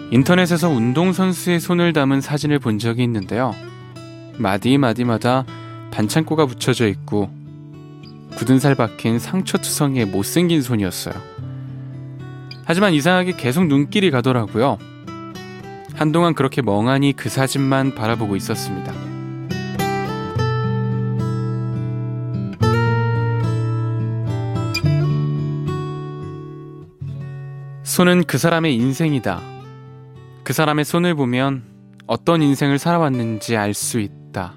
인터넷에서 운동선수의 손을 담은 사진을 본 적이 있는데요. 마디마디마다 반창고가 붙여져 있고 굳은 살 박힌 상처투성이의 못생긴 손이었어요. 하지만 이상하게 계속 눈길이 가더라고요. 한동안 그렇게 멍하니 그 사진만 바라보고 있었습니다. 손은 그 사람의 인생이다. 그 사람의 손을 보면 어떤 인생을 살아왔는지 알 수 있다.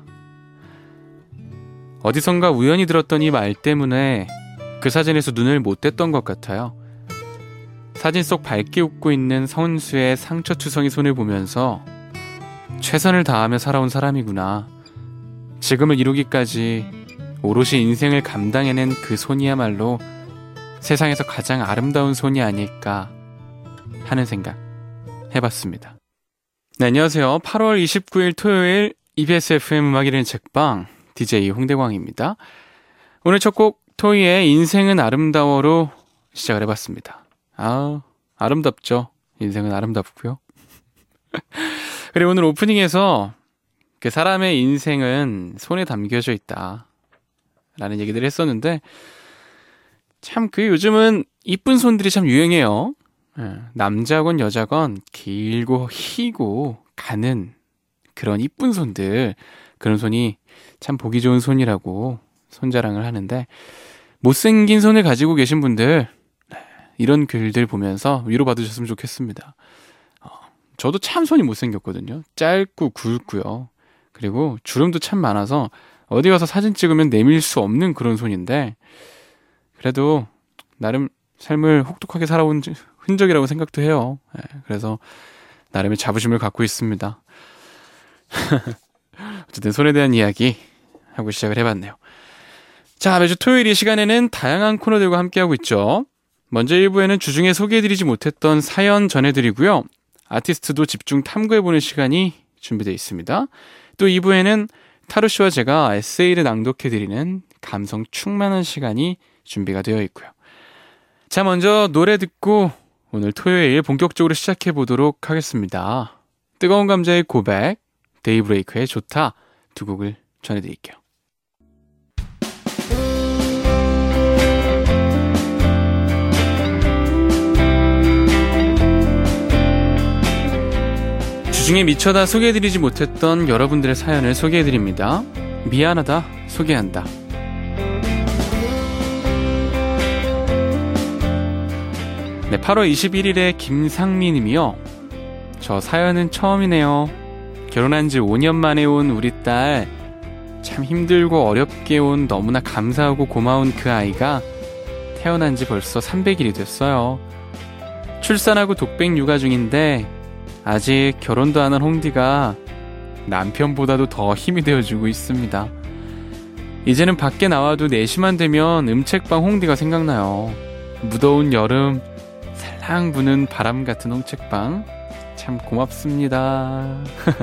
어디선가 우연히 들었던 이 말 때문에 그 사진에서 눈을 못 뗐던 것 같아요. 사진 속 밝게 웃고 있는 선수의 상처투성이 손을 보면서 최선을 다하며 살아온 사람이구나. 지금을 이루기까지 오롯이 인생을 감당해낸 그 손이야말로 세상에서 가장 아름다운 손이 아닐까 하는 생각 해봤습니다. 네, 안녕하세요. 8월 29일 토요일 EBS FM 음악 읽는 책방 DJ 홍대광입니다. 오늘 첫 곡 토이의 인생은 아름다워로 시작을 해봤습니다. 아름답죠. 인생은 아름답고요. 그리고 오늘 오프닝에서 그 사람의 인생은 손에 담겨져 있다 라는 얘기들을 했었는데 참 요즘은 이쁜 손들이 참 유행해요. 남자건 여자건 길고 희고 가는 그런 이쁜 손들, 그런 손이 참 보기 좋은 손이라고 손자랑을 하는데, 못생긴 손을 가지고 계신 분들 이런 글들 보면서 위로받으셨으면 좋겠습니다. 저도 참 손이 못생겼거든요. 짧고 굵고요. 그리고 주름도 참 많아서 어디 가서 사진 찍으면 내밀 수 없는 그런 손인데, 그래도 나름 삶을 혹독하게 살아온 흔적이라고 생각도 해요. 그래서 나름의 자부심을 갖고 있습니다. 어쨌든 손에 대한 이야기 하고 시작을 해봤네요. 자, 매주 토요일 이 시간에는 다양한 코너들과 함께하고 있죠. 먼저 1부에는 주중에 소개해드리지 못했던 사연 전해드리고요. 아티스트도 집중 탐구해보는 시간이 준비되어 있습니다. 또 2부에는 타루씨와 제가 에세이를 낭독해드리는 감성 충만한 시간이 준비가 되어 있고요. 자, 먼저 노래 듣고 오늘 토요일 본격적으로 시작해보도록 하겠습니다. 뜨거운 감자의 고백, 데이브레이크의 좋다 두 곡을 전해드릴게요. 주중에 미쳐다 소개해드리지 못했던 여러분들의 사연을 소개해드립니다. 미안하다 소개한다. 네, 8월 21일에 김상미 님이요. 저 사연은 처음이네요. 결혼한 지 5년 만에 온 우리 딸, 참 힘들고 어렵게 온 너무나 감사하고 고마운 그 아이가 태어난 지 벌써 300일이 됐어요. 출산하고 독백 육아 중인데 아직 결혼도 안 한 홍디가 남편보다도 더 힘이 되어주고 있습니다. 이제는 밖에 나와도 4시만 되면 음책방 홍디가 생각나요. 무더운 여름 살랑 부는 바람 같은 홍책방 참 고맙습니다.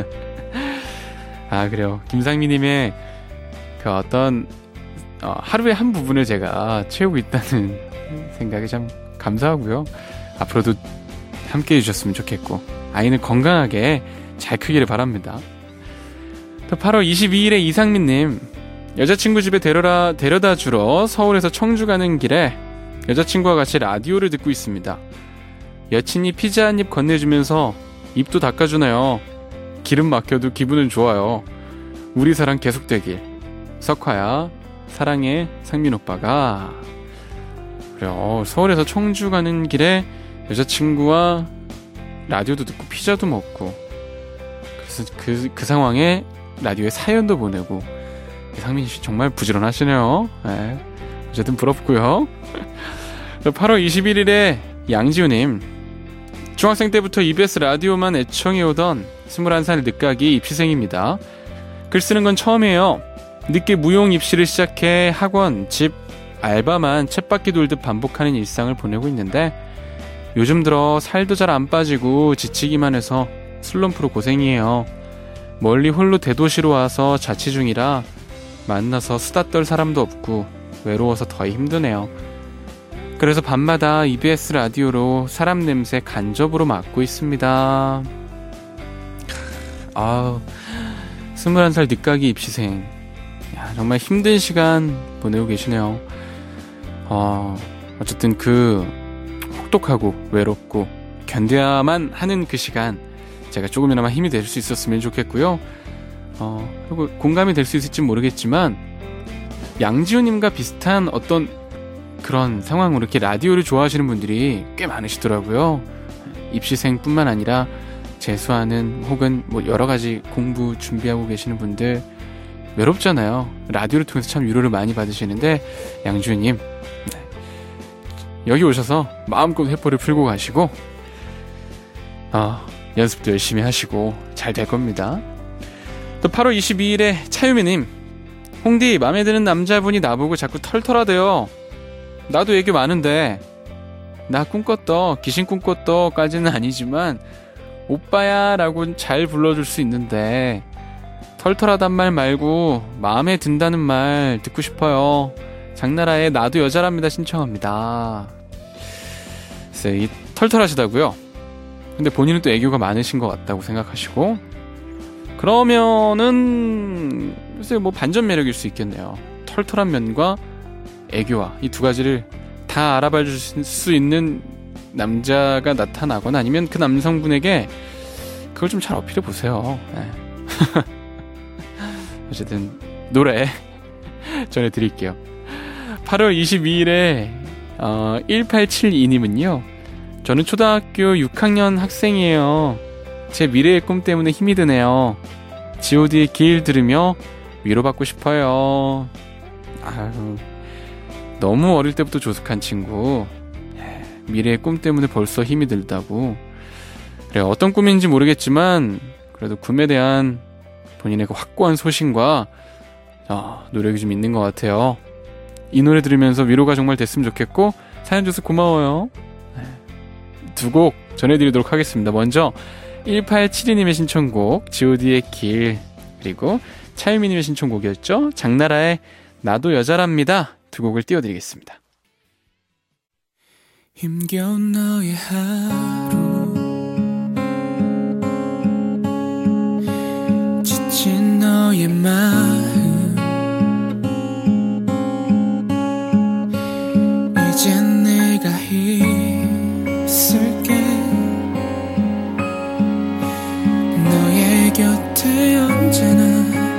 그래요. 김상미님의 그 어떤 하루의 한 부분을 제가 채우고 있다는 생각에 참 감사하고요. 앞으로도 함께 해주셨으면 좋겠고 아이는 건강하게 잘 크기를 바랍니다. 또 8월 22일에 이상민님, 여자친구 집에 데려다 주러 서울에서 청주 가는 길에 여자친구와 같이 라디오를 듣고 있습니다. 여친이 피자 한 입 건네주면서 입도 닦아주네요. 기름 막혀도 기분은 좋아요. 우리 사랑 계속되길. 석화야 사랑해 상민 오빠가. 그래요. 서울에서 청주 가는 길에 여자친구와 라디오도 듣고 피자도 먹고, 그래서 그 상황에 라디오에 사연도 보내고, 상민씨 정말 부지런하시네요. 네. 어쨌든 부럽고요. 8월 21일에 양지우님, 중학생 때부터 EBS 라디오만 애청해오던 21살 늦가기 입시생입니다. 글 쓰는 건 처음이에요. 늦게 무용 입시를 시작해 학원, 집, 알바만 쳇바퀴 돌듯 반복하는 일상을 보내고 있는데 요즘 들어 살도 잘 안 빠지고 지치기만 해서 슬럼프로 고생이에요. 멀리 홀로 대도시로 와서 자취 중이라 만나서 수다 떨 사람도 없고 외로워서 더 힘드네요. 그래서 밤마다 EBS 라디오로 사람 냄새 간접으로 맡고 있습니다. 21살 늦가기 입시생. 야, 정말 힘든 시간 보내고 계시네요. 어쨌든 그 혹독하고 외롭고 견뎌야만 하는 그 시간 제가 조금이나마 힘이 될 수 있었으면 좋겠고요. 그리고 공감이 될 수 있을지 모르겠지만 양지호님과 비슷한 어떤 그런 상황으로 이렇게 라디오를 좋아하시는 분들이 꽤 많으시더라고요. 입시생뿐만 아니라 재수하는 혹은 뭐 여러 가지 공부 준비하고 계시는 분들 외롭잖아요. 라디오를 통해서 참 위로를 많이 받으시는데 양지호님 여기 오셔서 마음껏 회포를 풀고 가시고 연습도 열심히 하시고 잘 될 겁니다. 또 8월 22일에 차유미님, 홍디 맘에 드는 남자분이 나보고 자꾸 털털하대요. 나도 얘기 많은데 나 꿈꿨다 귀신 꿈꿨다 까지는 아니지만 오빠야 라고 잘 불러줄 수 있는데 털털하단 말 말고 마음에 든다는 말 듣고 싶어요. 장나라의 나도 여자랍니다 신청합니다. 글쎄, 이 털털하시다고요? 근데 본인은 또 애교가 많으신 것 같다고 생각하시고 그러면은 글쎄 뭐 반전 매력일 수 있겠네요. 털털한 면과 애교와 이 두 가지를 다 알아봐 줄 수 있는 남자가 나타나거나 아니면 그 남성분에게 그걸 좀 잘 어필해 보세요. 네. 어쨌든 노래 전해드릴게요. 8월 22일에 1872님은요. 저는 초등학교 6학년 학생이에요. 제 미래의 꿈 때문에 힘이 드네요. god의 길 들으며 위로받고 싶어요. 아유, 너무 어릴 때부터 조숙한 친구. 미래의 꿈 때문에 벌써 힘이 들다고. 그래, 어떤 꿈인지 모르겠지만 그래도 꿈에 대한 본인의 그 확고한 소신과 노력이 좀 있는 것 같아요. 이 노래 들으면서 위로가 정말 됐으면 좋겠고 사연 줘서 고마워요. 두 곡 전해드리도록 하겠습니다. 먼저 1872님의 신청곡 god의 길, 그리고 차유미님의 신청곡이었죠. 장나라의 나도 여자랍니다. 두 곡을 띄워드리겠습니다. 힘겨운 너의 하루, 지친 너의 마음, 이젠 내가 있을게. 너의 곁에 언제나.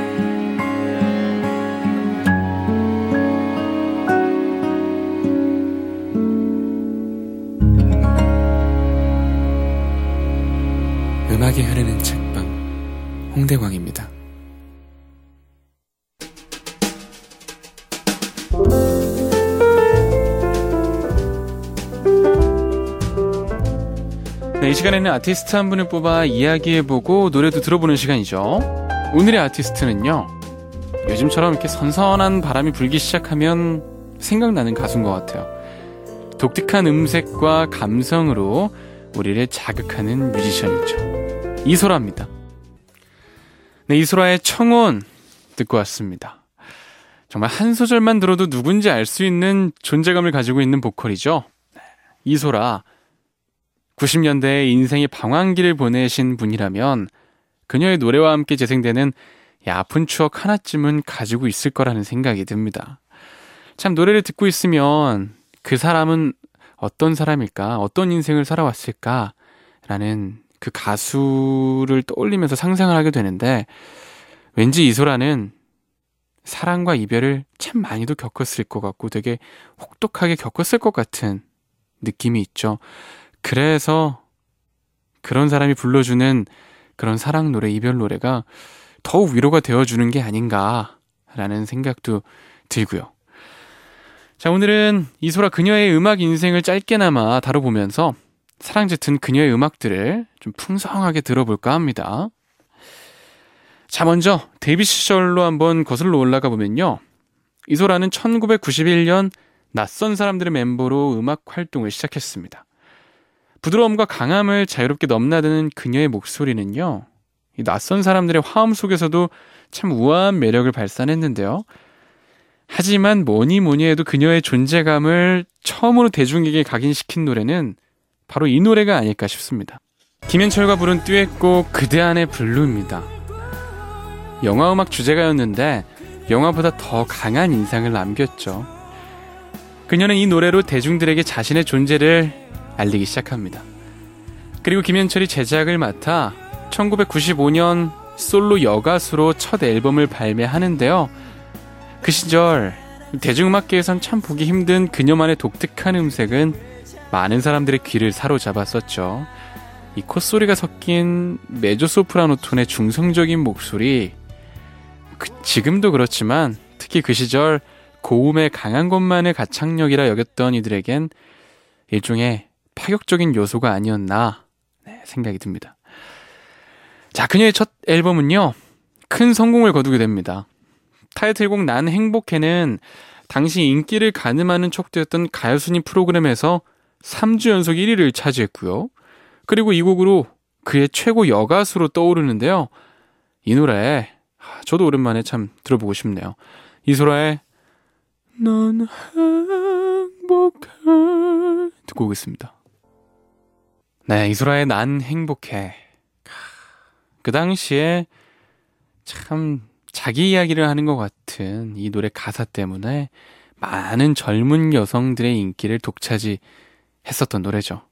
음악이 흐르는 책방, 홍대광입니다. 네, 이 시간에는 아티스트 한 분을 뽑아 이야기해보고 노래도 들어보는 시간이죠. 오늘의 아티스트는요, 요즘처럼 이렇게 선선한 바람이 불기 시작하면 생각나는 가수인 것 같아요. 독특한 음색과 감성으로 우리를 자극하는 뮤지션이죠. 이소라입니다. 네, 이소라의 청혼 듣고 왔습니다. 정말 한 소절만 들어도 누군지 알 수 있는 존재감을 가지고 있는 보컬이죠. 이소라, 90년대에 인생의 방황기를 보내신 분이라면 그녀의 노래와 함께 재생되는 아픈 추억 하나쯤은 가지고 있을 거라는 생각이 듭니다. 참 노래를 듣고 있으면 그 사람은 어떤 사람일까? 어떤 인생을 살아왔을까? 라는 그 가수를 떠올리면서 상상을 하게 되는데 왠지 이소라는 사랑과 이별을 참 많이도 겪었을 것 같고 되게 혹독하게 겪었을 것 같은 느낌이 있죠. 그래서 그런 사람이 불러주는 그런 사랑 노래, 이별 노래가 더욱 위로가 되어주는 게 아닌가라는 생각도 들고요. 자, 오늘은 이소라 그녀의 음악 인생을 짧게나마 다뤄보면서 사랑 짙은 그녀의 음악들을 좀 풍성하게 들어볼까 합니다. 자, 먼저 데뷔 시절로 한번 거슬러 올라가 보면요. 이소라는 1991년 낯선 사람들의 멤버로 음악 활동을 시작했습니다. 부드러움과 강함을 자유롭게 넘나드는 그녀의 목소리는요, 이 낯선 사람들의 화음 속에서도 참 우아한 매력을 발산했는데요. 하지만 뭐니 해도 그녀의 존재감을 처음으로 대중에게 각인시킨 노래는 바로 이 노래가 아닐까 싶습니다. 김현철과 부른 듀엣곡 그대 안의 블루입니다. 영화음악 주제가였는데 영화보다 더 강한 인상을 남겼죠. 그녀는 이 노래로 대중들에게 자신의 존재를 알리기 시작합니다. 그리고 김현철이 제작을 맡아 1995년 솔로 여가수로 첫 앨범을 발매하는데요. 그 시절 대중음악계에선 참 보기 힘든 그녀만의 독특한 음색은 많은 사람들의 귀를 사로잡았었죠. 이 콧소리가 섞인 메조소프라노 톤의 중성적인 목소리, 지금도 그렇지만 특히 그 시절 고음의 강한 것만의 가창력이라 여겼던 이들에겐 일종의 파격적인 요소가 아니었나 생각이 듭니다. 자, 그녀의 첫 앨범은요, 큰 성공을 거두게 됩니다. 타이틀곡 난 행복해는 당시 인기를 가늠하는 척도였던 가요순위 프로그램에서 3주 연속 1위를 차지했고요. 그리고 이 곡으로 그의 최고 여가수로 떠오르는데요. 이 노래 저도 오랜만에 참 들어보고 싶네요. 이소라의 넌 행복해 듣고 오겠습니다. 네, 이소라의 난 행복해. 그 당시에 참 자기 이야기를 하는 것 같은 이 노래 가사 때문에 많은 젊은 여성들의 인기를 독차지했었던 노래죠.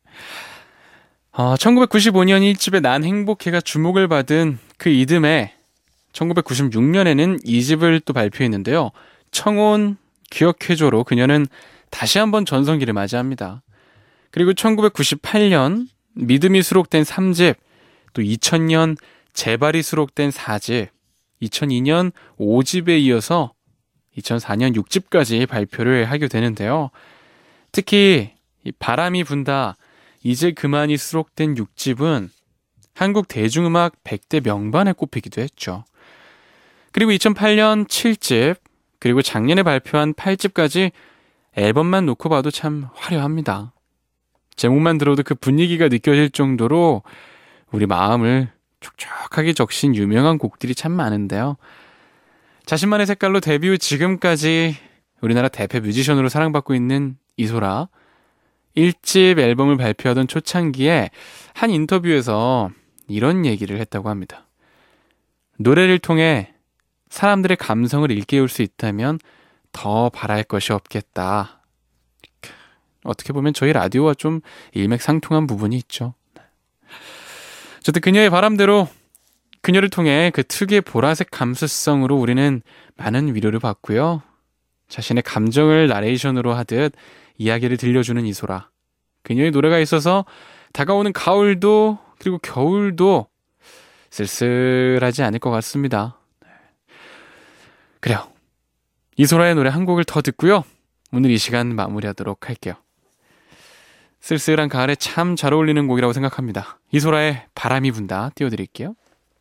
1995년 1집의 난 행복해가 주목을 받은 그 이듬해 1996년에는 2집을 또 발표했는데요. 청혼 기억해줘로 그녀는 다시 한번 전성기를 맞이합니다. 그리고 1998년 믿음이 수록된 3집, 또 2000년 제발이 수록된 4집, 2002년 5집에 이어서 2004년 6집까지 발표를 하게 되는데요. 특히 이 바람이 분다, 이제 그만이 수록된 6집은 한국 대중음악 100대 명반에 꼽히기도 했죠. 그리고 2008년 7집, 그리고 작년에 발표한 8집까지 앨범만 놓고 봐도 참 화려합니다. 제목만 들어도 그 분위기가 느껴질 정도로 우리 마음을 촉촉하게 적신 유명한 곡들이 참 많은데요. 자신만의 색깔로 데뷔 후 지금까지 우리나라 대표 뮤지션으로 사랑받고 있는 이소라. 1집 앨범을 발표하던 초창기에 한 인터뷰에서 이런 얘기를 했다고 합니다. 노래를 통해 사람들의 감성을 일깨울 수 있다면 더 바랄 것이 없겠다. 어떻게 보면 저희 라디오와 좀 일맥상통한 부분이 있죠. 어쨌든 그녀의 바람대로 그녀를 통해 그 특유의 보라색 감수성으로 우리는 많은 위로를 받고요. 자신의 감정을 나레이션으로 하듯 이야기를 들려주는 이소라. 그녀의 노래가 있어서 다가오는 가을도 그리고 겨울도 쓸쓸하지 않을 것 같습니다. 그래요. 이소라의 노래 한 곡을 더 듣고요. 오늘 이 시간 마무리하도록 할게요. 쓸쓸한 가을에 참 잘 어울리는 곡이라고 생각합니다. 이소라의 바람이 분다 띄워드릴게요.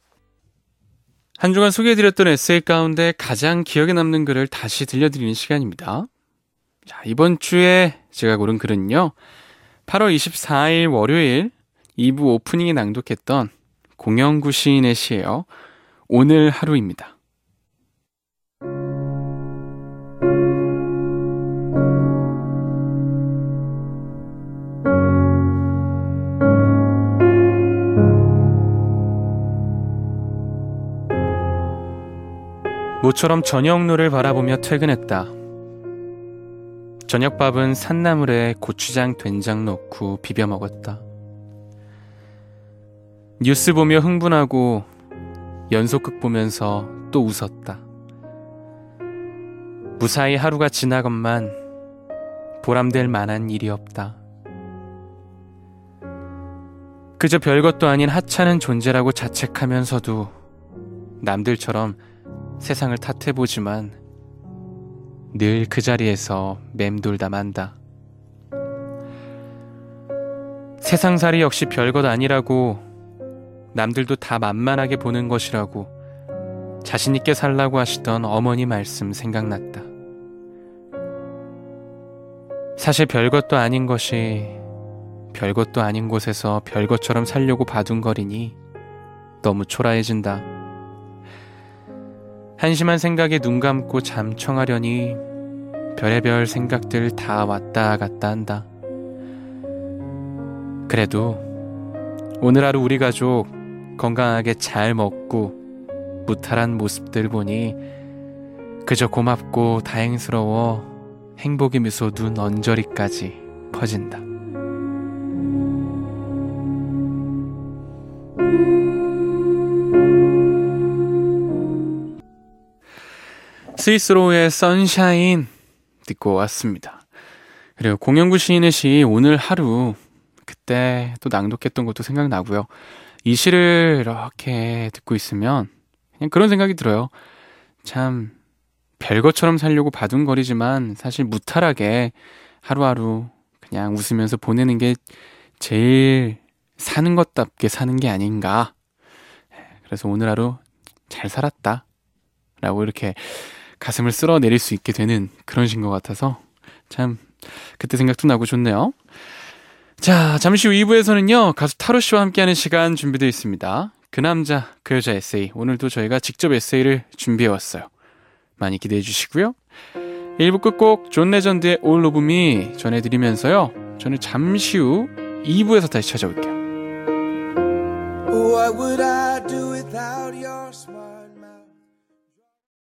한 주간 소개해드렸던 에세이 가운데 가장 기억에 남는 글을 다시 들려드리는 시간입니다. 자, 이번 주에 제가 고른 글은요, 8월 24일 월요일 2부 오프닝에 낭독했던 공영구 시인의 시예요. 오늘 하루입니다. 모처럼 저녁노를 바라보며 퇴근했다. 저녁밥은 산나물에 고추장, 된장 넣고 비벼 먹었다. 뉴스 보며 흥분하고 연속극 보면서 또 웃었다. 무사히 하루가 지나건만 보람될 만한 일이 없다. 그저 별것도 아닌 하찮은 존재라고 자책하면서도 남들처럼 세상을 탓해보지만 늘 그 자리에서 맴돌다 만다. 세상살이 역시 별것 아니라고, 남들도 다 만만하게 보는 것이라고 자신있게 살라고 하시던 어머니 말씀 생각났다. 사실 별것도 아닌 것이 별것도 아닌 곳에서 별것처럼 살려고 바둥거리니 너무 초라해진다. 한심한 생각에 눈 감고 잠청하려니 별의별 생각들 다 왔다 갔다 한다. 그래도 오늘 하루 우리 가족 건강하게 잘 먹고 무탈한 모습들 보니 그저 고맙고 다행스러워 행복의 미소 눈 언저리까지 퍼진다. 스위스로의 선샤인 듣고 왔습니다. 그리고 공영구 시인의 시 오늘 하루 그때 또 낭독했던 것도 생각나고요. 이 시를 이렇게 듣고 있으면 그냥 그런 생각이 들어요. 참 별것처럼 살려고 바둥거리지만 사실 무탈하게 하루하루 그냥 웃으면서 보내는 게 제일 사는 것답게 사는 게 아닌가. 그래서 오늘 하루 잘 살았다 라고 이렇게 가슴을 쓸어내릴 수 있게 되는 그런 시인 것 같아서 참 그때 생각도 나고 좋네요. 자, 잠시 후 2부에서는요 가수 타로씨와 함께하는 시간 준비되어 있습니다. 그 남자 그 여자 에세이, 오늘도 저희가 직접 에세이를 준비해왔어요. 많이 기대해 주시고요. 1부 끝곡 존 레전드의 All of Me 전해드리면서요 저는 잠시 후 2부에서 다시 찾아올게요. What would I do without your smile?